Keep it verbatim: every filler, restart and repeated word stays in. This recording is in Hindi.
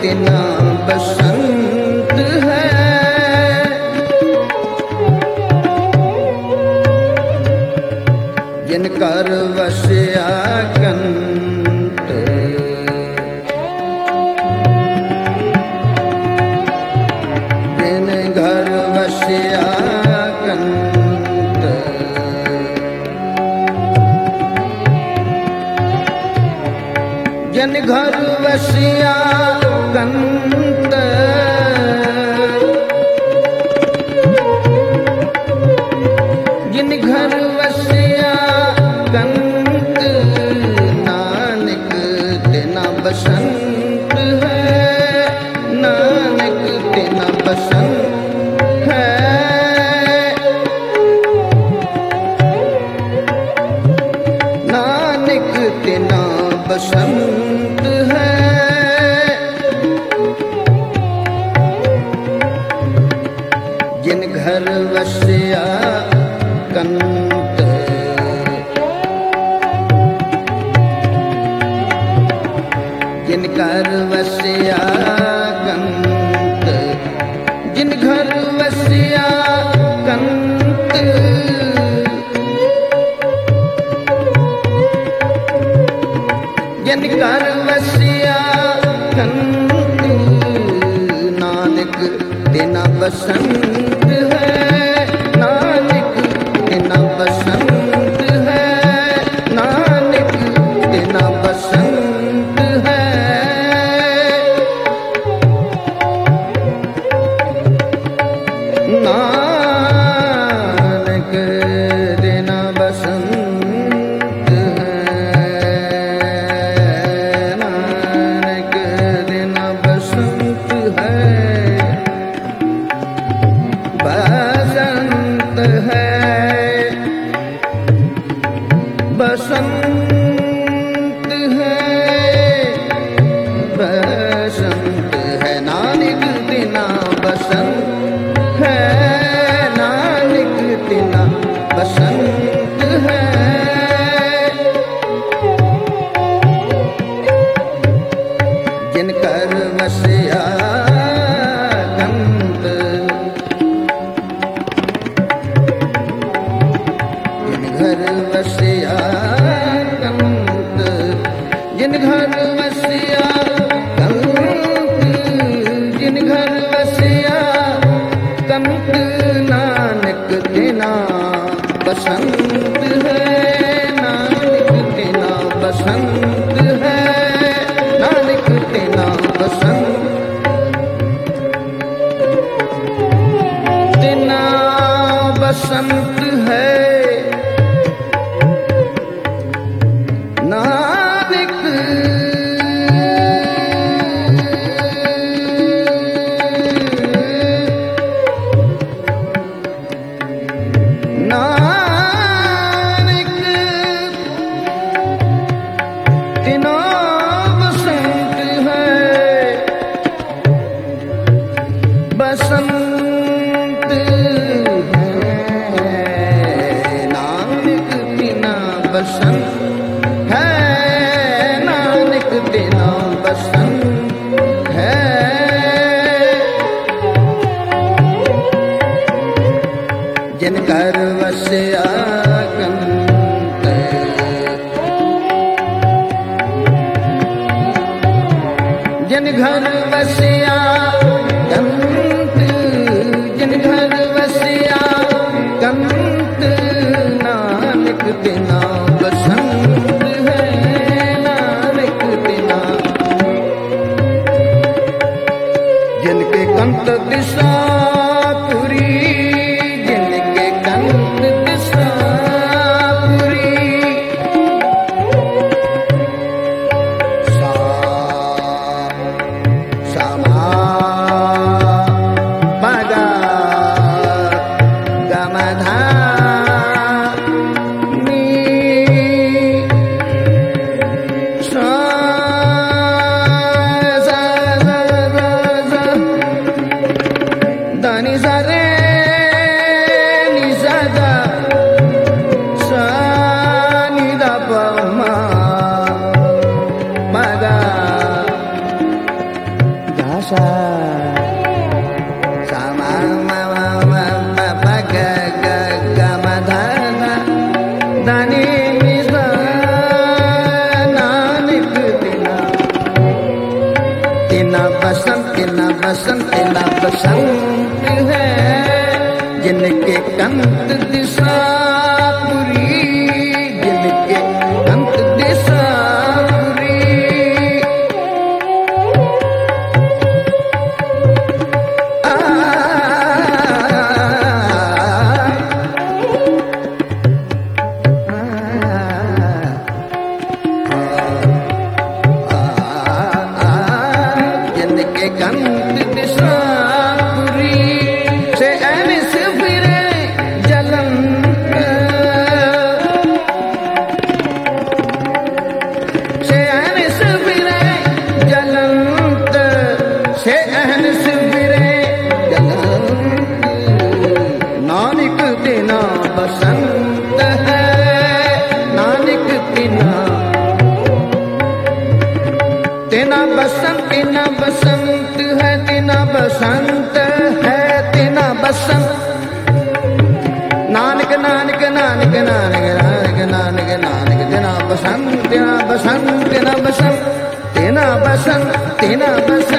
तिना बसंत है। जिनकर वस्या कंत जिन घर वस्या कंत जिन घर वस्या कंत जिन घर वस्या कंत नानक तेना बसंत है। नानक तेना बसंत है। नानक तेना बसंत है। जिन घर वस्या कंत जिन घर वस्या कंत जिन घर वस्या कंत जिन घर वस्या कंत नानक तेना बसंत है। नानक तेना बसंत है। नानक तेना बसंत है। नानक तेना बसंत है। नानक तेना बसंत है। बसंत है। बसंत है। बसंत है। नानक तेना बसंत है। नानक तेना बसंत है। जिनकर वस्या कंत जिन घर वस्या कंत जिन घर वस्या कंत जिन घर वस्या कंत नानक तेना बसंत है। नानक तेना बसंत है। नानक तेना बसंत तेना बसंत है। नानक नानक तेना बसंत है। बसंत है। नानक तेना बसंत है। नानक तेना बसंत है। जिन घर वस्या कंत जिन घर वस्या कंत जिन घर वस्या कंत नानक तेना बसंत है। नानक तेना जिनके कंत दिशा पुरी जिनके कंत दिशा पुरी सा समा पगा गमधा नी दानी निदा नानक तिना तिना बसंत तिना बसंत तिना बसंत है जिनके कंत दिशा पुरी जिनके कंत दिशा पुरी आ, आ, आ, जिनके कंत दिशा पुरी से ऐनिस फिरे जलंत से ऐनिस फिरे जलंत से ऐनिस फिरे जलंत नानक तिना बसंत है नानक तिना तिना बसंत तिना बसंत है तिना बसंत है तिना बसंत नानक नानक नानक नानक नानक नानक नानक तिना बसंत तिना बसंत तिना बसंत तिना बसंत तिना बसंत